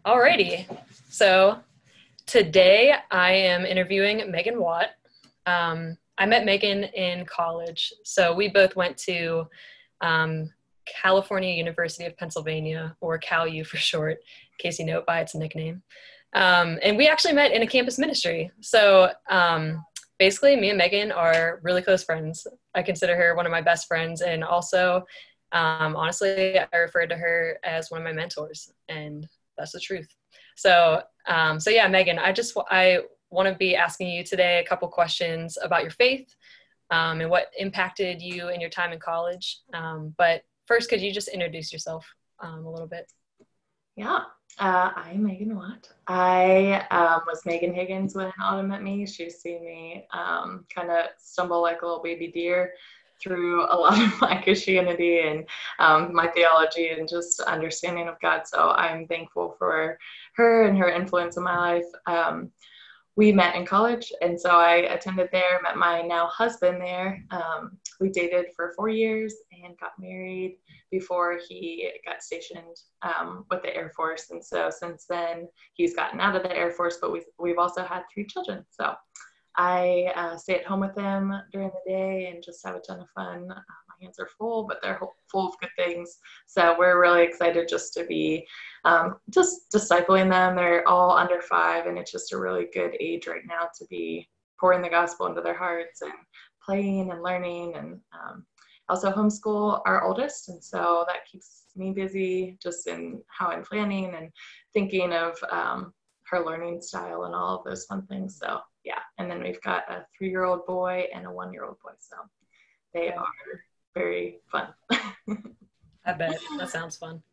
Alrighty. So today I am interviewing Megan Watt. I met Megan in college. So we both went to California University of Pennsylvania, or CalU for short, in case you know it by its nickname. And we actually met in a campus ministry. So basically, me and Megan are really close friends. I consider her one of my best friends. And also, honestly, I refer to her as one of my mentors. And that's the truth. So yeah, Megan, I want to be asking you today a couple questions about your faith and what impacted you in your time in college. But first, could you just introduce yourself a little bit? Yeah, I'm Megan Watt. I was Megan Higgins when Autumn met me. She's seen me kind of stumble like a little baby deer through a lot of my Christianity and my theology and just understanding of God. So I'm thankful for her and her influence in my life. We met in college, and so I attended there, met my now husband there. We dated for 4 years and got married before he got stationed with the Air Force. And so since then, he's gotten out of the Air Force, but we've also had 3 children. So I stay at home with them during the day and just have a ton of fun. My hands are full, but they're full of good things. So we're really excited just to be just discipling them. They're all under 5, and it's just a really good age right now to be pouring the gospel into their hearts and playing and learning. And also homeschool our oldest, and so that keeps me busy just in how I'm planning and thinking of her learning style and all of those fun things. So yeah, and then we've got a 3-year-old boy and a 1-year-old boy, so they are very fun. I bet that sounds fun.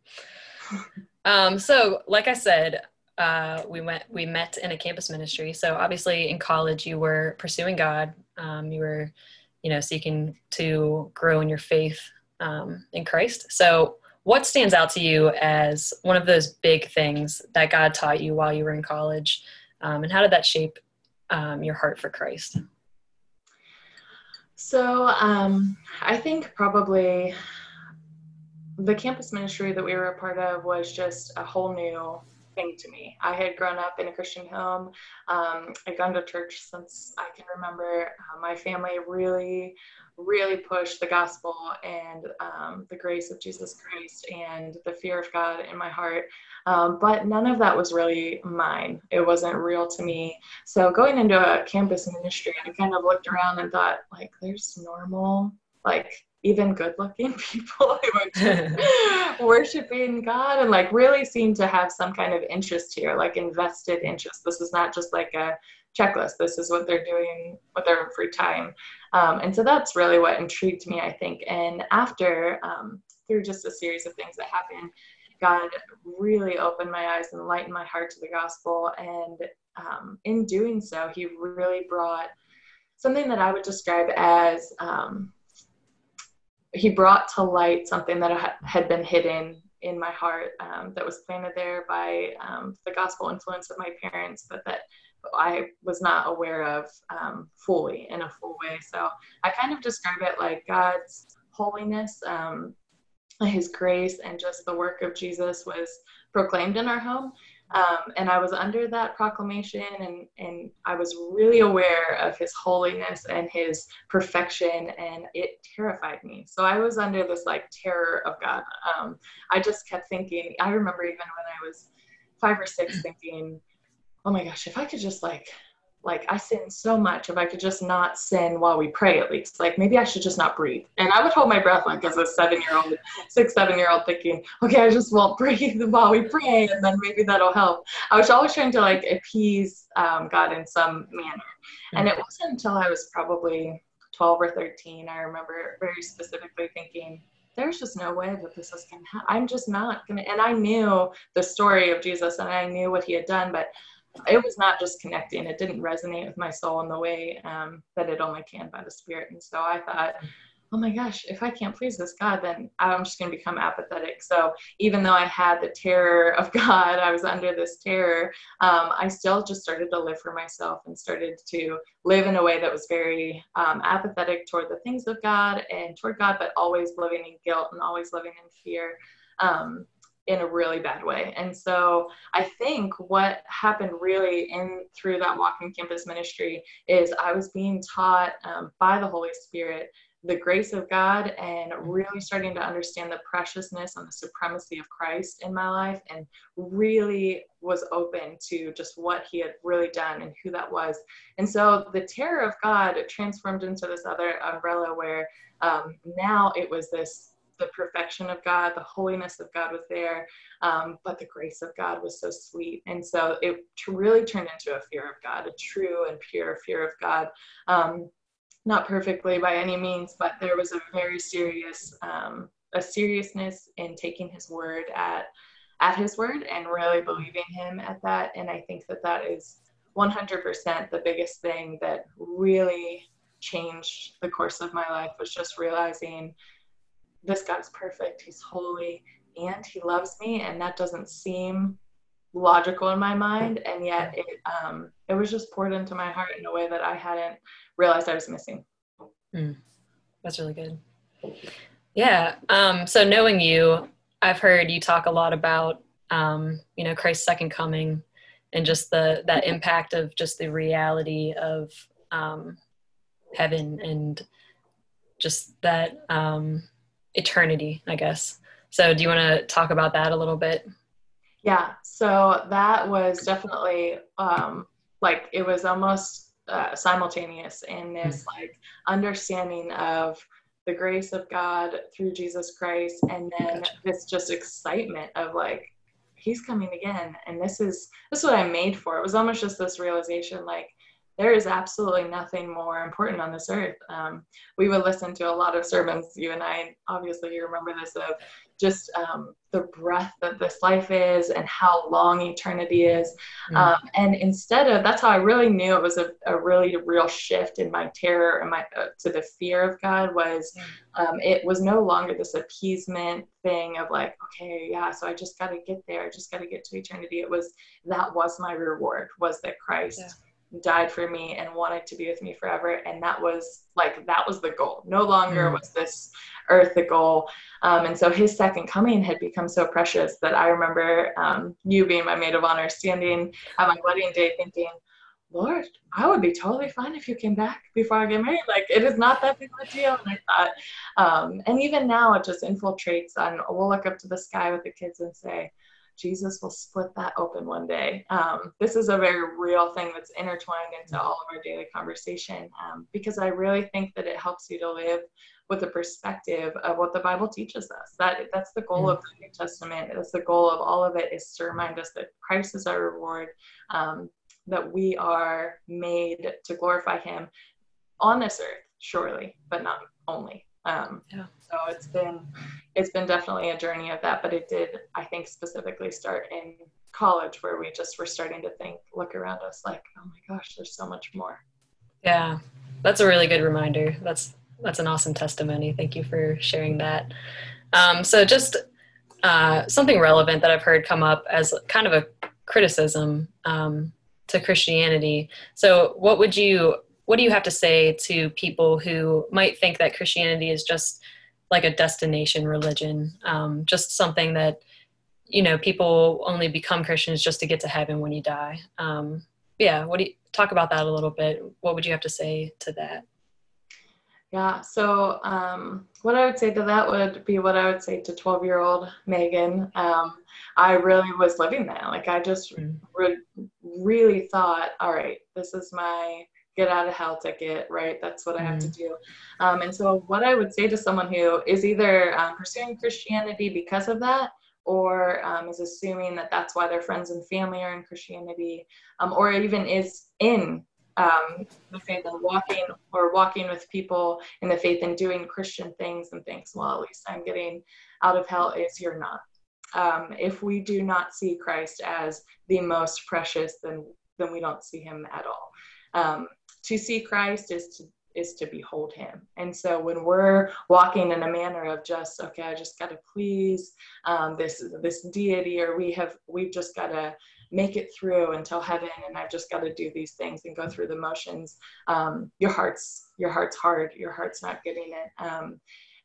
So like I said, we met in a campus ministry. So obviously in college you were pursuing God. You were, seeking to grow in your faith in Christ. So what stands out to you as one of those big things that God taught you while you were in college? And how did that shape your heart for Christ? So I think probably the campus ministry that we were a part of was just a whole new thing to me. I had grown up in a Christian home. I'd gone to church since I can remember. My family really, really pushed the gospel and the grace of Jesus Christ and the fear of God in my heart. But none of that was really mine. It wasn't real to me. So going into a campus ministry, I kind of looked around and thought, like, there's normal, like, even good looking people who are just worshiping God and like really seem to have some kind of interest here, like invested interest. This is not just like a checklist. This is what they're doing with their free time. And so that's really what intrigued me, I think. And after, through just a series of things that happened, God really opened my eyes and lightened my heart to the gospel. And in doing so, he really brought something that I would describe as he brought to light something that had been hidden in my heart that was planted there by the gospel influence of my parents, but that I was not aware of fully in a full way. So I kind of describe it like God's holiness, his grace, and just the work of Jesus was proclaimed in our home. And I was under that proclamation, and I was really aware of his holiness and his perfection, and it terrified me. So I was under this like terror of God. I just kept thinking, I remember even when I was 5 or 6 thinking, oh my gosh, if I could just like I sin so much, if I could just not sin while we pray at least, like maybe I should just not breathe. And I would hold my breath like as a 7-year-old, 6, 7-year-old thinking, okay, I just won't breathe while we pray and then maybe that'll help. I was always trying to like appease God in some manner. And it wasn't until I was probably 12 or 13, I remember very specifically thinking, there's just no way that this is going to happen. I'm just not going to. And I knew the story of Jesus and I knew what he had done, but it was not just connecting. It didn't resonate with my soul in the way that it only can by the Spirit. And so I thought, oh my gosh, if I can't please this God, then I'm just going to become apathetic. So even though I had the terror of God, I was under this terror, I still just started to live for myself and started to live in a way that was very apathetic toward the things of God and toward God, but always living in guilt and always living in fear. in a really bad way. And so I think what happened really through that walking campus ministry is I was being taught by the Holy Spirit the grace of God, and really starting to understand the preciousness and the supremacy of Christ in my life, and really was open to just what he had really done and who that was. And so the terror of God transformed into this other umbrella where now it was the perfection of God, the holiness of God was there, but the grace of God was so sweet. And so it really turned into a fear of God, a true and pure fear of God. Not perfectly by any means, but there was a very serious, a seriousness in taking his word at his word and really believing him at that. And I think that is 100% the biggest thing that really changed the course of my life, was just realizing this God's perfect, he's holy, and he loves me. And that doesn't seem logical in my mind, and yet it was just poured into my heart in a way that I hadn't realized I was missing. That's really good. Yeah. So knowing you, I've heard you talk a lot about Christ's second coming, and just that impact of just the reality of heaven and just that eternity, I guess. So do you want to talk about that a little bit? Yeah, so that was definitely it was almost simultaneous in this understanding of the grace of God through Jesus Christ, and then this just excitement of he's coming again, and this is what I'm made for. It was almost just this realization, there is absolutely nothing more important on this earth. We would listen to a lot of sermons, you and I, obviously you remember this, of just the breadth that this life is and how long eternity is. And instead of, that's how I really knew it was a really real shift in my terror and to the fear of God, was it was no longer this appeasement thing of okay, yeah, so I just got to get there. I just got to get to eternity. That was my reward, was that Christ died for me and wanted to be with me forever. And that was the goal. No longer was this earth the goal. And so his second coming had become so precious that I remember you being my maid of honor, standing at my wedding day thinking, Lord, I would be totally fine if you came back before I get married. It is not that big of a deal. And I thought, and even now it just infiltrates, and we'll look up to the sky with the kids and say, Jesus will split that open one day. This is a very real thing that's intertwined into all of our daily conversation, because I really think that it helps you to live with the perspective of what the Bible teaches us. That's the goal of the New Testament. That's the goal of all of it, is to remind us that Christ is our reward, that we are made to glorify him on this earth, surely, but not only. So it's been definitely a journey of that, but it did, I think, specifically start in college, where we just were starting to look around us oh my gosh, there's so much more. Yeah, that's a really good reminder. That's an awesome testimony. Thank you for sharing that. So just something relevant that I've heard come up as kind of a criticism to Christianity. So what do you have to say to people who might think that Christianity is just like a destination religion, just something that, people only become Christians just to get to heaven when you die? Talk about that a little bit. What would you have to say to that? Yeah, so what I would say to that would be what I would say to 12-year-old Megan. I really was living that. I just really thought, all right, this is my get out of hell ticket, right? That's what I have to do. And so what I would say to someone who is either pursuing Christianity because of that, or is assuming that that's why their friends and family are in Christianity, or even is in the faith and walking with people in the faith and doing Christian things and things, well, at least I'm getting out of hell, is you're not. If we do not see Christ as the most precious, then we don't see him at all. To see Christ is to behold him. And so when we're walking in a manner of just, okay, I just got to please this deity, or we've just got to make it through until heaven, and I've just got to do these things and go through the motions, your heart's hard, your heart's not getting it.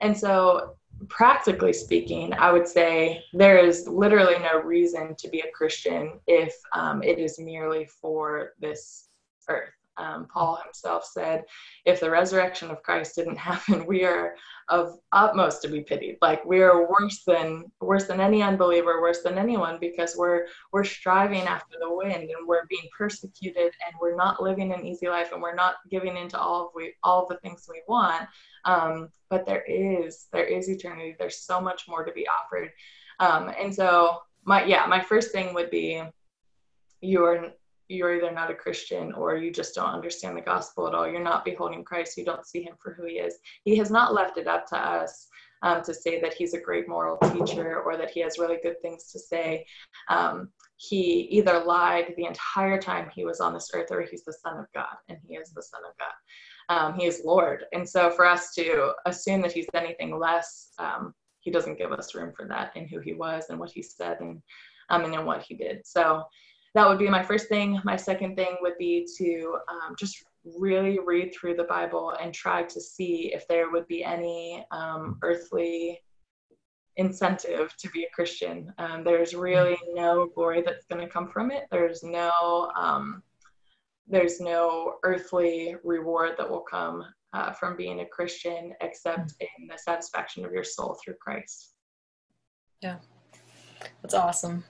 And so practically speaking, I would say there is literally no reason to be a Christian if it is merely for this earth. Paul himself said, if the resurrection of Christ didn't happen, we are of utmost to be pitied. Like, we are worse than any unbeliever, worse than anyone, because we're striving after the wind, and we're being persecuted, and we're not living an easy life, and we're not giving into all of the things we want. But there is eternity. There's so much more to be offered. And so my first thing would be, you're either not a Christian, or you just don't understand the gospel at all. You're not beholding Christ. You don't see him for who he is. He has not left it up to us to say that he's a great moral teacher, or that he has really good things to say. He either lied the entire time he was on this earth, or he's the Son of God, and he is the Son of God. He is Lord. And so for us to assume that he's anything less, he doesn't give us room for that in who he was and what he said, and in what he did. So that would be my first thing. My second thing would be to just really read through the Bible and try to see if there would be any earthly incentive to be a Christian. There's really no glory that's going to come from it. There's no earthly reward that will come from being a Christian, except in the satisfaction of your soul through Christ. Yeah, that's awesome.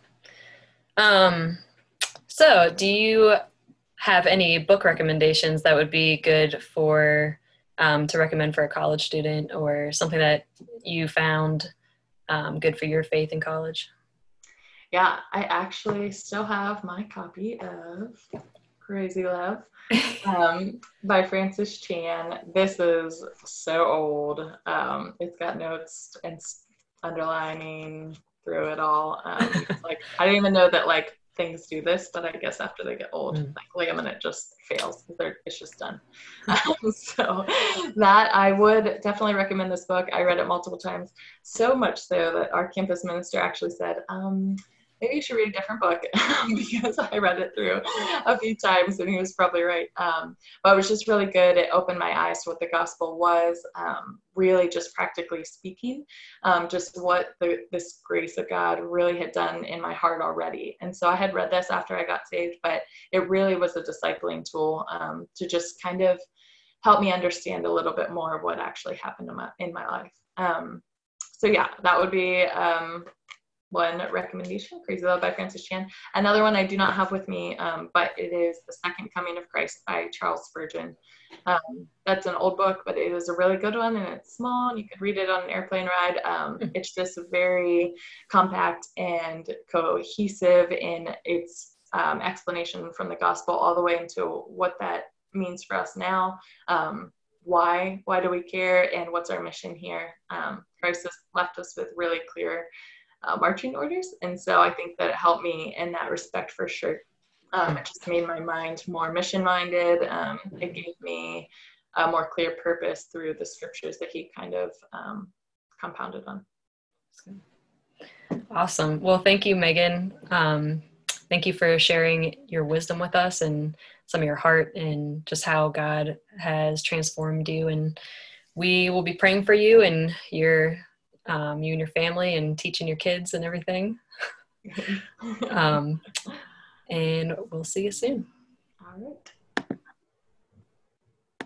So do you have any book recommendations that would be good for to recommend for a college student, or something that you found good for your faith in college? Yeah, I actually still have my copy of Crazy Love by Francis Chan. This is so old. It's got notes and underlining through it all. Like, I didn't even know that like things do this, but I guess after they get old, like laminate just fails because it's just done. So that I would definitely recommend this book. I read it multiple times, so much so that our campus minister actually said, maybe you should read a different book, because I read it through a few times, and he was probably right. But it was just really good. It opened my eyes to what the gospel was, really just practically speaking, just what this grace of God really had done in my heart already. And so I had read this after I got saved, but it really was a discipling tool to just kind of help me understand a little bit more of what actually happened in my life. So yeah, that would be one recommendation, Crazy Love by Francis Chan. Another one I do not have with me, but it is The Second Coming of Christ by Charles Spurgeon. That's an old book, but it is a really good one, and it's small, and you could read it on an airplane ride. It's just very compact and cohesive in its explanation from the gospel all the way into what that means for us now. Why do we care, and what's our mission here? Christ has left us with really clear marching orders, and so I think that it helped me in that respect for sure. It just made my mind more mission-minded. It gave me a more clear purpose through the scriptures that he kind of compounded on. Awesome. Well, thank you, Megan. Thank you for sharing your wisdom with us, and some of your heart, and just how God has transformed you. And we will be praying for you and your you and your family, and teaching your kids and everything. And we'll see you soon. All right.